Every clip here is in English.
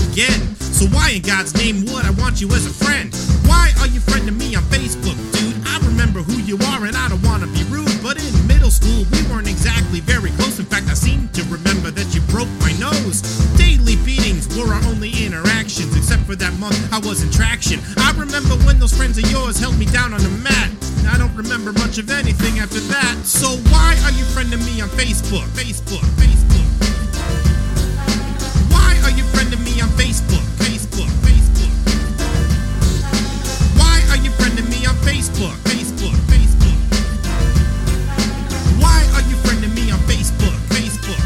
again. So why in God's name would I want you as a friend? Why are you friending me on Facebook, dude? I remember who you are and I don't want to be rude, but in middle school we weren't exactly very close. In fact, I seem to remember that you broke my nose. Daily beatings were our only interactions, except for that month I was in traction. I remember when those friends of yours held me down on the mat. I don't remember much of anything after that. So why are you friending me on Facebook? Facebook. Why are you friending me on Facebook? Facebook. Why are you friending me on Facebook? Facebook. Why are you friending me on Facebook? Facebook.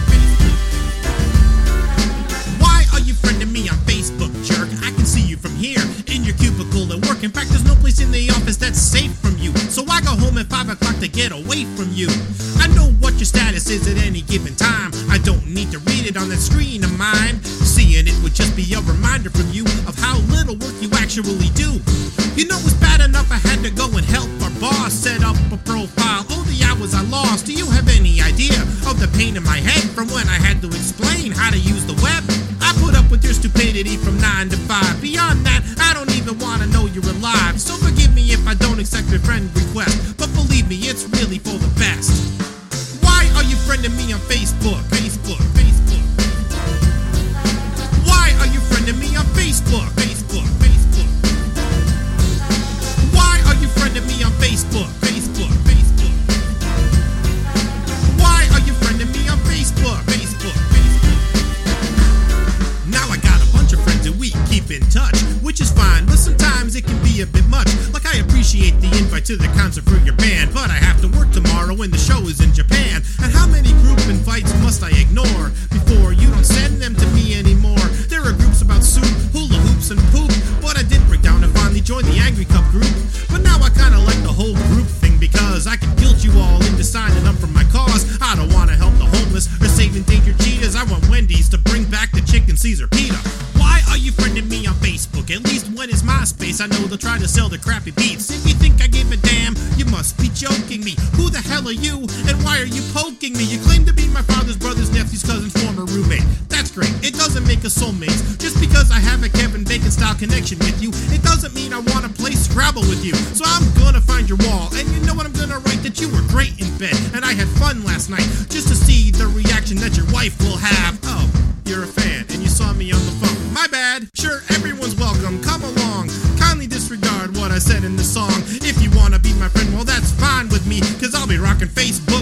Why are you friending me on Facebook, jerk? I can see you from here in your cubicle at work. In fact, there's no place in the office that's safe from you. So I go home at 5 o'clock to get away from you. I know what your status is at any given time. I don't need to read it on that screen of mine. Seeing it would just be a reminder from you of how little work you actually do. You know it's bad enough I had to go and help our boss set up a profile. Oh, the hours I lost. Do you have any idea of the pain in my head from when I had to explain how to use the web? I put up with your stupidity from 9 to 5. Beyond that, I don't even want to know you're alive. So forgive me if I don't accept your friend request, but believe me, it's really for the best. Why are you friending me on Facebook? Facebook. Why are you friending me on Facebook? Facebook. Why are you friending me on Facebook? Facebook. Why are you friending me on Facebook? Facebook. Now I got a bunch of friends and we keep in touch, which is fine, but sometimes it can be a bit much. Like I appreciate the invite to the concert for your band, but I have to work tomorrow when the show is in Japan. And how many group invites must I ignore before you don't send them to me anymore? There are groups about soup, hula hoops, and poop, but I did break down and finally join the Angry Cup group. But now I kinda like the whole group thing because I can guilt you all into signing up for my cause. I don't wanna help the homeless or save endangered cheetahs. I want Wendy's to bring back the chicken Caesar pita. Why are you friending me on Facebook? At least when it's MySpace, I know they'll try to sell their crappy beats. If you think I give a damn, you must be joking me. Who the hell are you, and why are you poking me? You claim to be my father's brother's nephew's cousin's former roommate. That's great, it doesn't make us soulmates. Just because I have a Kevin Bacon style connection with you, it doesn't mean I wanna play Scrabble with you. So I'm gonna find your wall, and you know what I'm gonna write? That you were great in bed, and I had fun last night, just to see the reaction that your wife will have. Oh, you're a fan, and you saw me on the phone. My bad. Sure, everyone's welcome, come along. Kindly disregard what I said in the song. If you wanna be my friend, well that's fine with me, cause I'll be rocking Facebook